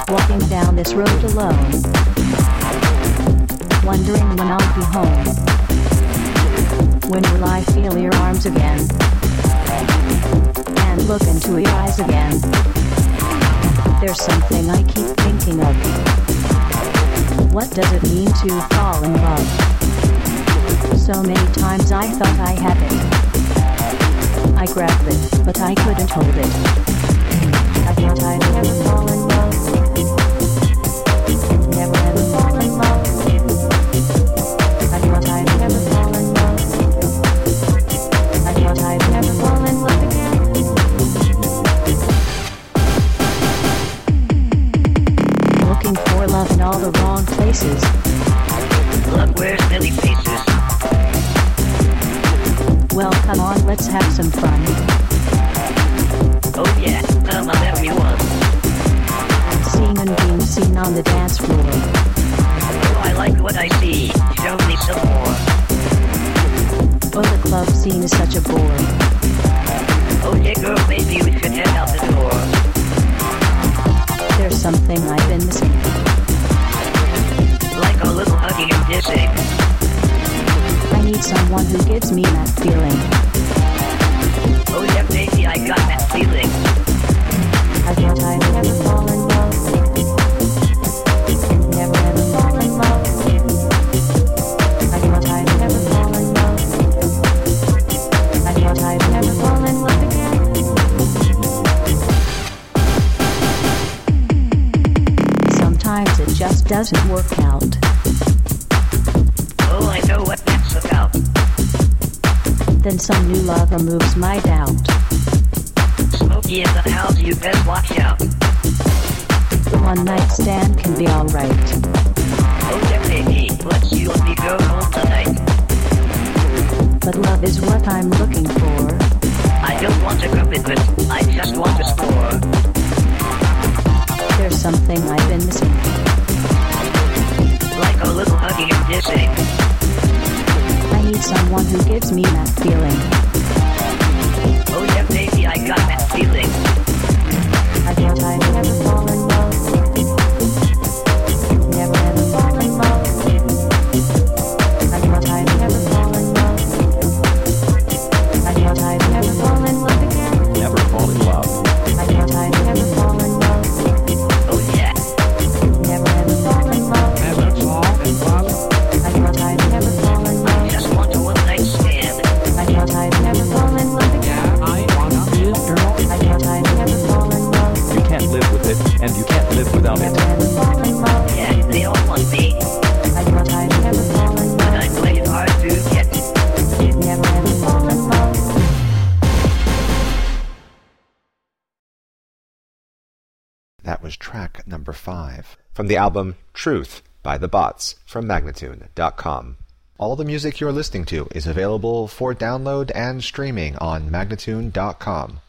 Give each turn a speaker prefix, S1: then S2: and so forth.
S1: walking down this road alone, wondering when I'll be home. When will I feel your arms again, and look into your eyes again? There's something I keep thinking of. What does it mean to fall in love? So many times I thought I had it. I grabbed it, but I couldn't hold it. I thought I'd never fall in love. Never ever fall in love. I thought I'd never fall in love. I thought I'd never fall in love again. Looking for love in all the wrong places.
S2: Love wears many faces.
S1: Well, come on, let's have some fun.
S2: Oh yeah, come on everyone.
S1: Seen and being seen on the dance floor.
S2: Oh, I like what I see. Show me some more.
S1: Oh, the club scene is such a bore.
S2: Oh yeah, girl, maybe we should head out the door.
S1: There's something I've been missing.
S2: Like a little hugging and kissing.
S1: I need someone who gives me that feeling.
S2: Oh yeah, baby, I got that feeling.
S1: I thought I'd never fall in love. Never ever fall in love. I thought I'd never fall in love. I thought I'd never fall in love again. Sometimes it just doesn't work out.
S2: Oh, I know what that's about.
S1: Then some new lover moves my doubt.
S2: Smokey in the house, you best watch out.
S1: The one night stand can be alright.
S2: Oh yeah, baby, let's you and me go home tonight.
S1: But love is what I'm looking for.
S2: I don't want a commitment, I just want a score.
S1: There's something I've been missing.
S2: Like a little hugging and kissing.
S1: I need someone who gives me that feeling.
S2: Oh yeah, baby, I got that feeling.
S1: I thought I'd never fall in love. Never ever fall in love. I thought I'd never fall in love. I thought I'd never fall in love again.
S3: Never fall in love.
S1: I thought I'd never fall in love.
S2: Oh yeah.
S1: Never ever fall in love.
S3: Never fall in love.
S1: I thought I'd never fall in love.
S2: Just want a one night stand.
S1: I thought I'd never fall in love again.
S3: Yeah, I wanna be a girl.
S1: I thought I'd never fall in love.
S3: You can't live with it, and you can't live without
S1: Never
S3: it.
S1: ever fall in love.
S2: Yeah, they all want me,
S1: I thought I'd never fall in
S2: but
S1: love.
S2: I'm playing hard to get.
S1: Never ever fall in love.
S4: That was track number 5 from the album Truth by The Bots from Magnatune.com. All the music you're listening to is available for download and streaming on Magnatune.com.